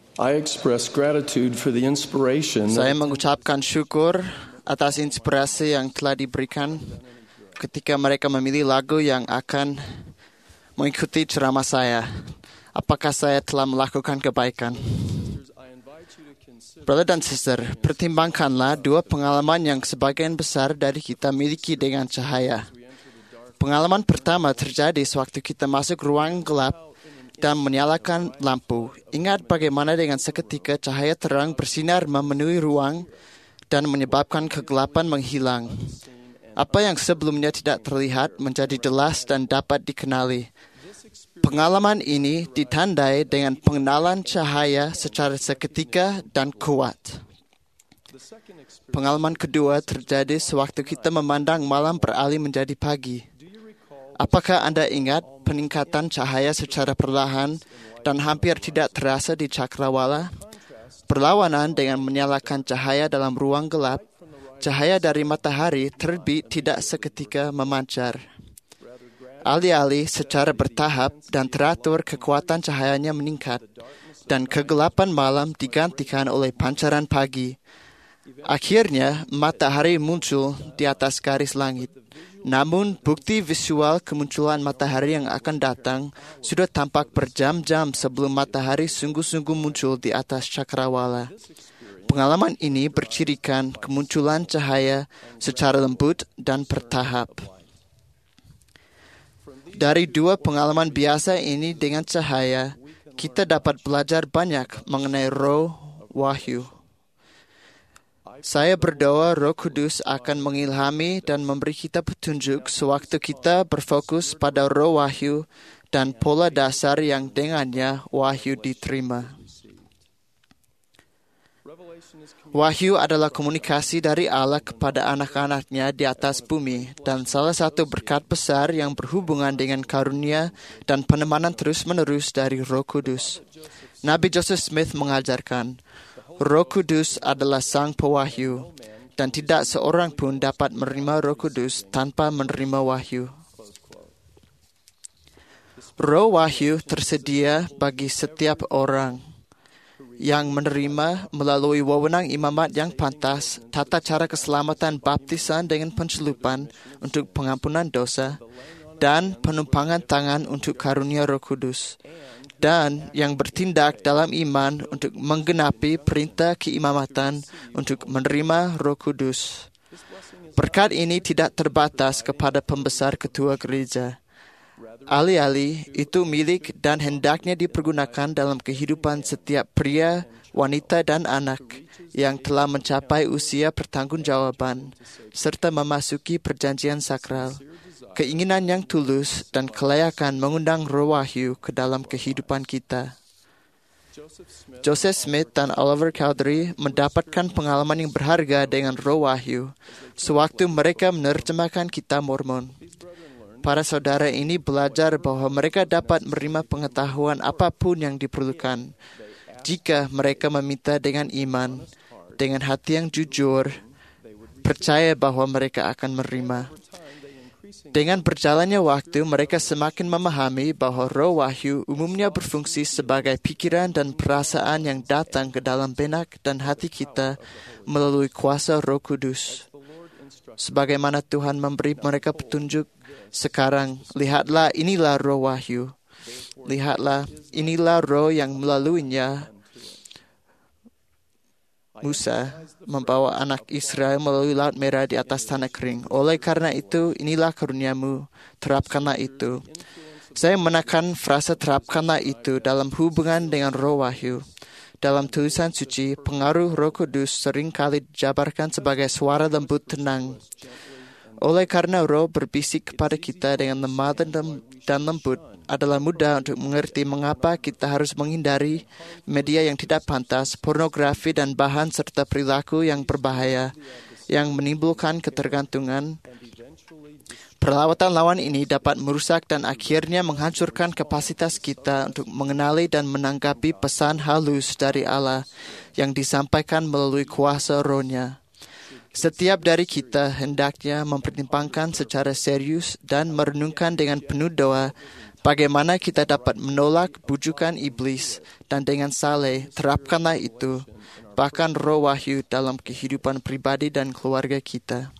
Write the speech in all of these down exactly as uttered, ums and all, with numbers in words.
I express gratitude for the inspiration Saya that mengucapkan syukur atas inspirasi yang telah diberikan ketika mereka memilih lagu yang akan mengikuti ceramah saya. Apakah saya telah melakukan kebaikan? Brother dan sister, pertimbangkanlah dua pengalaman yang sebagian besar dari kita miliki dengan cahaya. Pengalaman pertama terjadi sewaktu kita masuk ruang gelap dan menyalakan lampu. Ingat bagaimana dengan seketika cahaya terang bersinar memenuhi ruang dan menyebabkan kegelapan menghilang. Apa yang sebelumnya tidak terlihat menjadi jelas dan dapat dikenali. Pengalaman ini ditandai dengan pengenalan cahaya secara seketika dan kuat. Pengalaman kedua terjadi sewaktu kita memandang malam beralih menjadi pagi. Apakah Anda ingat peningkatan cahaya secara perlahan dan hampir tidak terasa di cakrawala? Berlawanan dengan menyalakan cahaya dalam ruang gelap, cahaya dari matahari terbit tidak seketika memancar. Alih-alih secara bertahap dan teratur kekuatan cahayanya meningkat, dan kegelapan malam digantikan oleh pancaran pagi. Akhirnya, matahari muncul di atas garis langit. Namun, bukti visual kemunculan matahari yang akan datang sudah tampak berjam-jam sebelum matahari sungguh-sungguh muncul di atas cakrawala. Pengalaman ini bercirikan kemunculan cahaya secara lembut dan bertahap. Dari dua pengalaman biasa ini dengan cahaya, kita dapat belajar banyak mengenai roh wahyu. Saya berdoa Roh Kudus akan mengilhami dan memberi kita petunjuk sewaktu kita berfokus pada roh wahyu dan pola dasar yang dengannya wahyu diterima. Wahyu adalah komunikasi dari Allah kepada anak-anaknya di atas bumi dan salah satu berkat besar yang berhubungan dengan karunia dan penemanan terus-menerus dari Roh Kudus. Nabi Joseph Smith mengajarkan, Roh Kudus adalah sang pewahyu, dan tidak seorang pun dapat menerima Roh Kudus tanpa menerima wahyu. Roh wahyu tersedia bagi setiap orang yang menerima melalui wewenang imamat yang pantas, tata cara keselamatan baptisan dengan pencelupan untuk pengampunan dosa, dan penumpangan tangan untuk karunia Roh Kudus. Dan yang bertindak dalam iman untuk menggenapi perintah keimamatan untuk menerima Roh Kudus. Berkat ini tidak terbatas kepada pembesar ketua gereja. Alih-alih itu milik dan hendaknya dipergunakan dalam kehidupan setiap pria, wanita, dan anak yang telah mencapai usia pertanggungjawaban serta memasuki perjanjian sakral. Keinginan yang tulus dan kelayakan mengundang roh wahyu ke dalam kehidupan kita. Joseph Smith dan Oliver Cowdery mendapatkan pengalaman yang berharga dengan roh wahyu sewaktu mereka menerjemahkan kitab Mormon. Para saudara ini belajar bahwa mereka dapat menerima pengetahuan apapun yang diperlukan jika mereka meminta dengan iman, dengan hati yang jujur, percaya bahwa mereka akan menerima. Dengan berjalannya waktu, mereka semakin memahami bahwa roh wahyu umumnya berfungsi sebagai pikiran dan perasaan yang datang ke dalam benak dan hati kita melalui kuasa Roh Kudus. Sebagaimana Tuhan memberi mereka petunjuk, sekarang lihatlah inilah roh wahyu. Lihatlah inilah roh yang melaluinya Musa membawa anak Israel melalui Laut Merah di atas tanah kering. Oleh karena itu, inilah karuniamu, terapkanlah itu. Saya menekan frasa terapkanlah itu dalam hubungan dengan roh wahyu. Dalam tulisan suci, pengaruh Roh Kudus seringkali dijabarkan sebagai suara lembut tenang. Oleh karena roh berbisik kepada kita dengan lemah dan lembut, adalah mudah untuk mengerti mengapa kita harus menghindari media yang tidak pantas, pornografi dan bahan serta perilaku yang berbahaya, yang menimbulkan ketergantungan. Perlawatan lawan ini dapat merusak dan akhirnya menghancurkan kapasitas kita untuk mengenali dan menanggapi pesan halus dari Allah yang disampaikan melalui kuasa Roh-Nya. Setiap dari kita hendaknya mempertimbangkan secara serius dan merenungkan dengan penuh doa Bagaimana kita dapat menolak bujukan iblis dan dengan saleh terapkanlah itu, bahkan roh wahyu dalam kehidupan pribadi dan keluarga kita.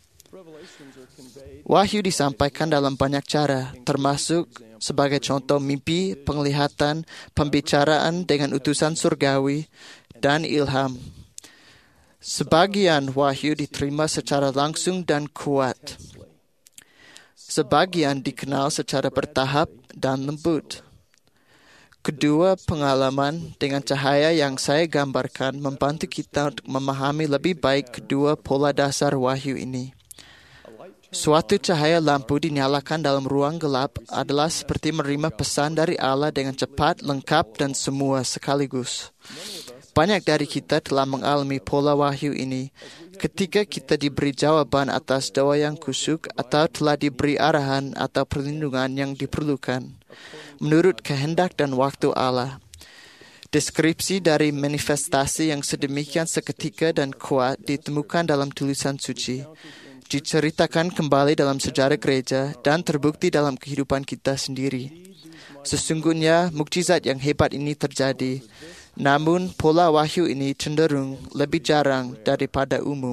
Wahyu disampaikan dalam banyak cara, termasuk sebagai contoh mimpi, penglihatan, pembicaraan dengan utusan surgawi, dan ilham. Sebagian wahyu diterima secara langsung dan kuat. Sebagian dikenal secara bertahap dan lembut. Kedua pengalaman dengan cahaya yang saya gambarkan membantu kita untuk memahami lebih baik kedua pola dasar wahyu ini. Suatu cahaya lampu dinyalakan dalam ruang gelap adalah seperti menerima pesan dari Allah dengan cepat, lengkap, dan semua sekaligus. Banyak dari kita telah mengalami pola wahyu ini ketika kita diberi jawaban atas doa yang kusuk atau telah diberi arahan atau perlindungan yang diperlukan menurut kehendak dan waktu Allah. Deskripsi dari manifestasi yang sedemikian seketika dan kuat ditemukan dalam tulisan suci, diceritakan kembali dalam sejarah gereja, dan terbukti dalam kehidupan kita sendiri. Sesungguhnya, mukjizat yang hebat ini terjadi, namun pola wahyu ini cenderung lebih jarang daripada umum.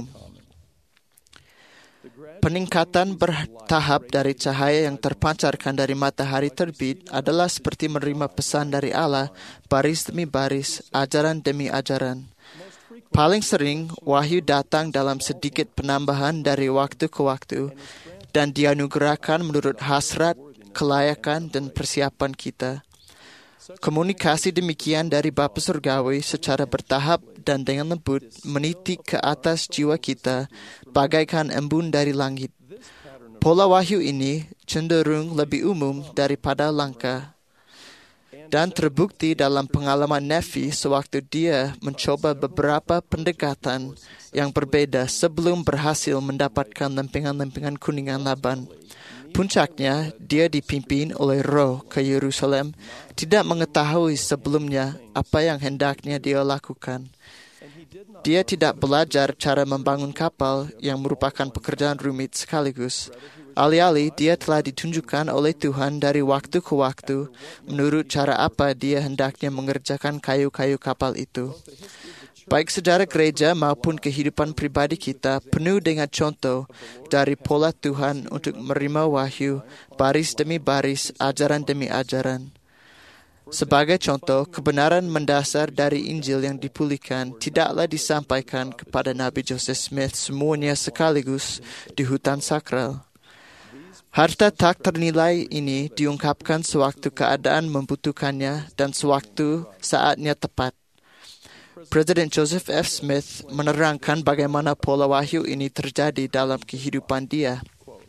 Peningkatan bertahap dari cahaya yang terpancarkan dari matahari terbit adalah seperti menerima pesan dari Allah, baris demi baris, ajaran demi ajaran. Paling sering, wahyu datang dalam sedikit penambahan dari waktu ke waktu dan dianugerahkan menurut hasrat, kelayakan, dan persiapan kita. Komunikasi demikian dari Bapa Surgawi secara bertahap dan dengan lembut menitik ke atas jiwa kita bagaikan embun dari langit. Pola wahyu ini cenderung lebih umum daripada langka dan terbukti dalam pengalaman Nefi sewaktu dia mencoba beberapa pendekatan yang berbeda sebelum berhasil mendapatkan lempengan-lempengan kuningan Laban. Puncaknya, dia dipimpin oleh Roh ke Yerusalem, tidak mengetahui sebelumnya apa yang hendaknya dia lakukan. Dia tidak belajar cara membangun kapal yang merupakan pekerjaan rumit sekaligus. Alih-alih dia telah ditunjukkan oleh Tuhan dari waktu ke waktu menurut cara apa dia hendaknya mengerjakan kayu-kayu kapal itu. Baik sejarah gereja maupun kehidupan pribadi kita penuh dengan contoh dari pola Tuhan untuk menerima wahyu, baris demi baris, ajaran demi ajaran. Sebagai contoh, kebenaran mendasar dari Injil yang dipulihkan tidaklah disampaikan kepada Nabi Joseph Smith semuanya sekaligus di hutan sakral. Harta tak ternilai ini diungkapkan sewaktu keadaan membutuhkannya dan sewaktu saatnya tepat. Presiden Joseph F. Smith menerangkan bagaimana pola wahyu ini terjadi dalam kehidupan dia.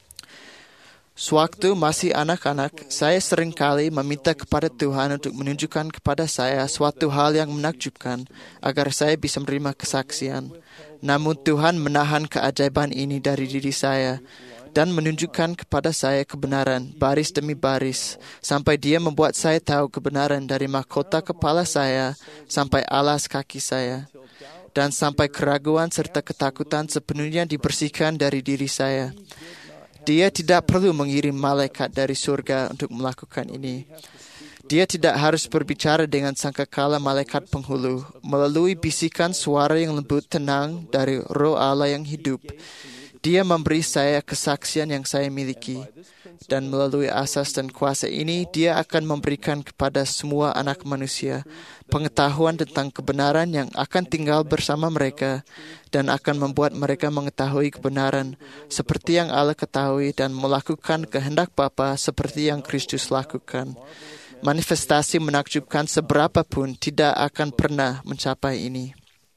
Sewaktu masih anak-anak, saya seringkali meminta kepada Tuhan untuk menunjukkan kepada saya suatu hal yang menakjubkan agar saya bisa menerima kesaksian. Namun Tuhan menahan keajaiban ini dari diri saya dan menunjukkan kepada saya kebenaran baris demi baris sampai dia membuat saya tahu kebenaran dari mahkota kepala saya sampai alas kaki saya dan sampai keraguan serta ketakutan sepenuhnya dibersihkan dari diri saya. Dia tidak perlu mengirim malaikat dari surga untuk melakukan ini. Dia tidak harus berbicara dengan sangkakala malaikat penghulu melalui bisikan suara yang lembut tenang dari Roh Allah yang hidup. Dia memberi saya kesaksian yang saya miliki, dan melalui asas dan kuasa ini, dia akan memberikan kepada semua anak manusia pengetahuan tentang kebenaran yang akan tinggal bersama mereka dan akan membuat mereka mengetahui kebenaran seperti yang Allah ketahui dan melakukan kehendak Bapa seperti yang Kristus lakukan. Manifestasi menakjubkan seberapapun tidak akan pernah mencapai ini.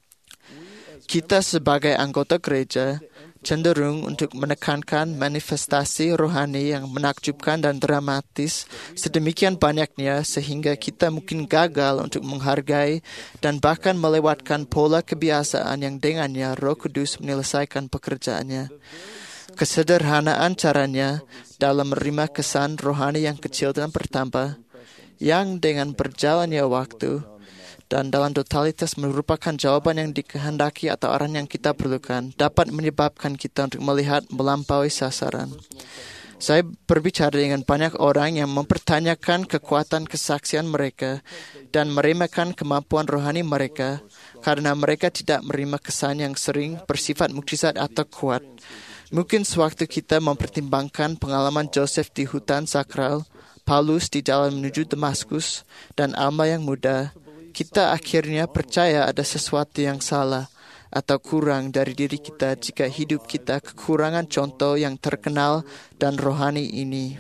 Kita sebagai anggota gereja cenderung untuk menekankan manifestasi rohani yang menakjubkan dan dramatis sedemikian banyaknya sehingga kita mungkin gagal untuk menghargai dan bahkan melewatkan pola kebiasaan yang dengannya Roh Kudus menyelesaikan pekerjaannya. Kesederhanaan caranya dalam menerima kesan rohani yang kecil dan bertambah, yang dengan berjalannya waktu dan dalam totalitas merupakan jawaban yang dikehendaki atau arahan yang kita perlukan, dapat menyebabkan kita untuk melihat melampaui sasaran. Saya berbicara dengan banyak orang yang mempertanyakan kekuatan kesaksian mereka dan meremehkan kemampuan rohani mereka karena mereka tidak menerima kesan yang sering bersifat mukjizat atau kuat. Mungkin sewaktu kita mempertimbangkan pengalaman Joseph di hutan sakral, Paulus di jalan menuju Damaskus, dan Alma yang muda, kita akhirnya percaya ada sesuatu yang salah atau kurang dari diri kita jika hidup kita kekurangan contoh yang terkenal dan rohani ini.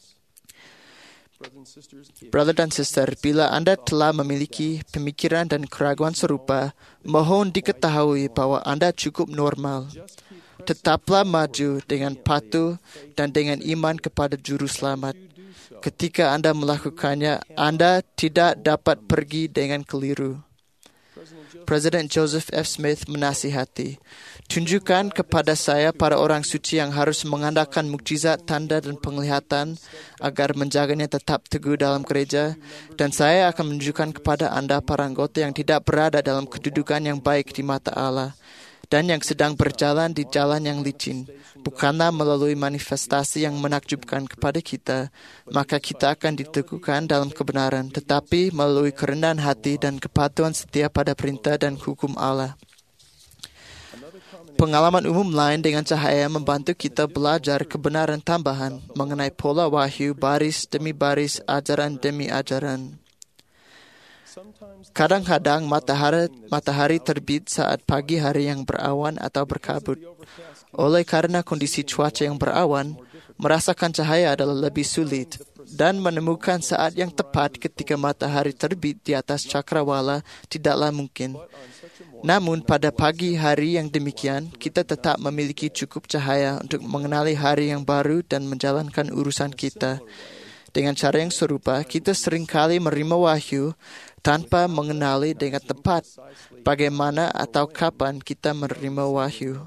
Brother dan sister, bila Anda telah memiliki pemikiran dan keraguan serupa, mohon diketahui bahwa Anda cukup normal. Tetaplah maju dengan patuh dan dengan iman kepada Juru Selamat. Ketika Anda melakukannya, Anda tidak dapat pergi dengan keliru. Presiden Joseph F. Smith menasihati, tunjukkan kepada saya para orang suci yang harus mengandalkan mukjizat, tanda, dan penglihatan agar menjaganya tetap teguh dalam gereja, dan saya akan menunjukkan kepada Anda para anggota yang tidak berada dalam kedudukan yang baik di mata Allah, dan yang sedang berjalan di jalan yang licin, bukanlah melalui manifestasi yang menakjubkan kepada kita, maka kita akan diteguhkan dalam kebenaran, tetapi melalui kerendahan hati dan kepatuhan setia pada perintah dan hukum Allah. Pengalaman umum lain dengan cahaya membantu kita belajar kebenaran tambahan mengenai pola wahyu baris demi baris, ajaran demi ajaran. Kadang-kadang matahari, matahari terbit saat pagi hari yang berawan atau berkabut. Oleh karena kondisi cuaca yang berawan, merasakan cahaya adalah lebih sulit, dan menemukan saat yang tepat ketika matahari terbit di atas cakrawala tidaklah mungkin. Namun pada pagi hari yang demikian, kita tetap memiliki cukup cahaya untuk mengenali hari yang baru dan menjalankan urusan kita. Dengan cara yang serupa, kita seringkali menerima wahyu tanpa mengenali dengan tepat bagaimana atau kapan kita menerima wahyu.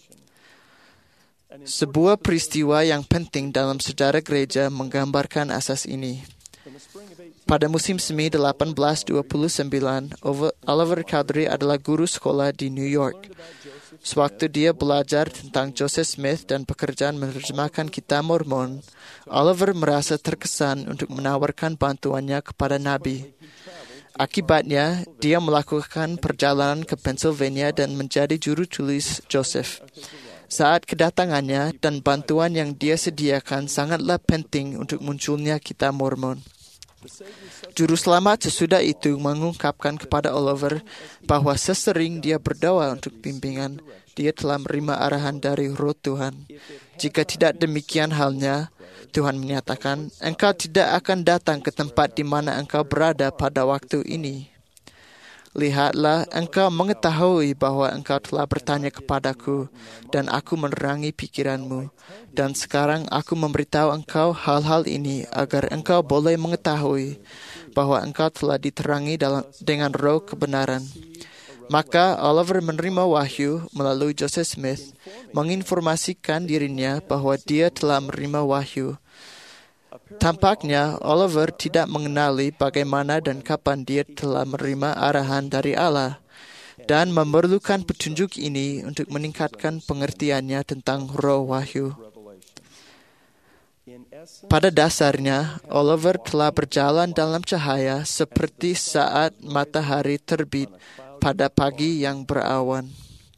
Sebuah peristiwa yang penting dalam sejarah gereja menggambarkan asas ini. Pada musim semi delapan belas dua puluh sembilan, Oliver Cowdery adalah guru sekolah di New York. Sewaktu dia belajar tentang Joseph Smith dan pekerjaan menerjemahkan Kitab Mormon, Oliver merasa terkesan untuk menawarkan bantuannya kepada Nabi. Akibatnya, dia melakukan perjalanan ke Pennsylvania dan menjadi juru tulis Joseph. Saat kedatangannya dan bantuan yang dia sediakan sangatlah penting untuk munculnya Kitab Mormon. Juru Selamat sesudah itu mengungkapkan kepada Oliver bahwa sesering dia berdoa untuk bimbingan, dia telah menerima arahan dari Roh Tuhan. Jika tidak demikian halnya, Tuhan menyatakan, engkau tidak akan datang ke tempat di mana engkau berada pada waktu ini. Lihatlah, engkau mengetahui bahwa engkau telah bertanya kepadaku, dan aku menerangi pikiranmu. Dan sekarang aku memberitahu engkau hal-hal ini, agar engkau boleh mengetahui bahwa engkau telah diterangi dalam, dengan roh kebenaran. Maka Oliver menerima wahyu melalui Joseph Smith, menginformasikan dirinya bahwa dia telah menerima wahyu. Tampaknya Oliver tidak mengenali bagaimana dan kapan dia telah menerima arahan dari Allah dan memerlukan petunjuk ini untuk meningkatkan pengertiannya tentang roh wahyu. Pada dasarnya, Oliver telah berjalan dalam cahaya seperti saat matahari terbit pada pagi yang berawan.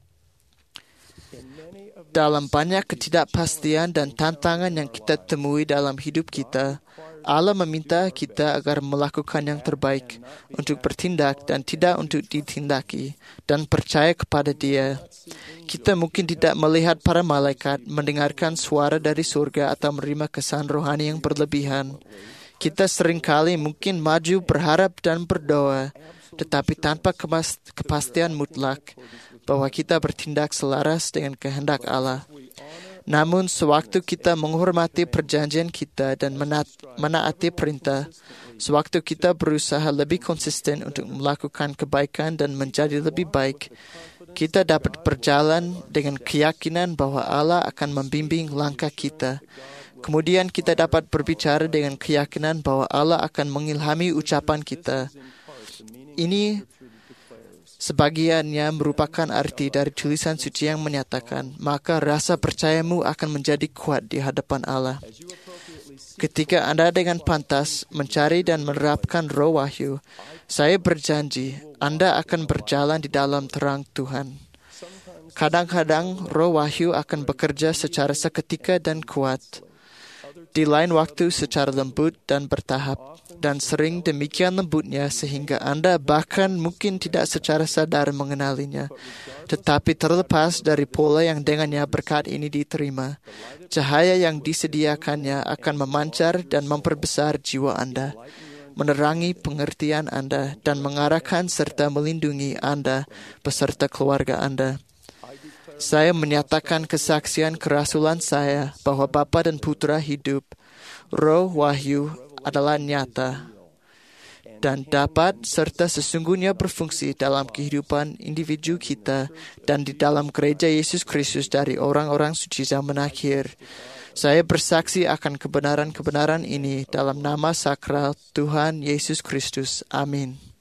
Dalam banyak ketidakpastian dan tantangan yang kita temui dalam hidup kita, Allah meminta kita agar melakukan yang terbaik, untuk bertindak dan tidak untuk ditindaki, dan percaya kepada Dia. Kita mungkin tidak melihat para malaikat, mendengarkan suara dari surga, atau menerima kesan rohani yang berlebihan. Kita seringkali mungkin maju berharap dan berdoa, tetapi tanpa kepastian mutlak bahwa kita bertindak selaras dengan kehendak Allah. Namun, sewaktu kita menghormati perjanjian kita dan menaati perintah, sewaktu kita berusaha lebih konsisten untuk melakukan kebaikan dan menjadi lebih baik, kita dapat berjalan dengan keyakinan bahwa Allah akan membimbing langkah kita. Kemudian kita dapat berbicara dengan keyakinan bahwa Allah akan mengilhami ucapan kita. Ini Sebagiannya merupakan arti dari tulisan suci yang menyatakan, maka rasa percayamu akan menjadi kuat di hadapan Allah. Ketika Anda dengan pantas mencari dan menerapkan roh wahyu, saya berjanji Anda akan berjalan di dalam terang Tuhan. Kadang-kadang roh wahyu akan bekerja secara seketika dan kuat. Di lain waktu secara lembut dan bertahap, dan sering demikian lembutnya sehingga Anda bahkan mungkin tidak secara sadar mengenalinya. Tetapi terlepas dari pola yang dengannya berkat ini diterima, cahaya yang disediakannya akan memancar dan memperbesar jiwa Anda, menerangi pengertian Anda, dan mengarahkan serta melindungi Anda beserta keluarga Anda. Saya menyatakan kesaksian kerasulan saya bahwa Bapa dan Putra hidup. Roh wahyu adalah nyata dan dapat serta sesungguhnya berfungsi dalam kehidupan individu kita dan di dalam gereja Yesus Kristus dari orang-orang suci zaman akhir. Saya bersaksi akan kebenaran-kebenaran ini dalam nama sakral Tuhan Yesus Kristus. Amin.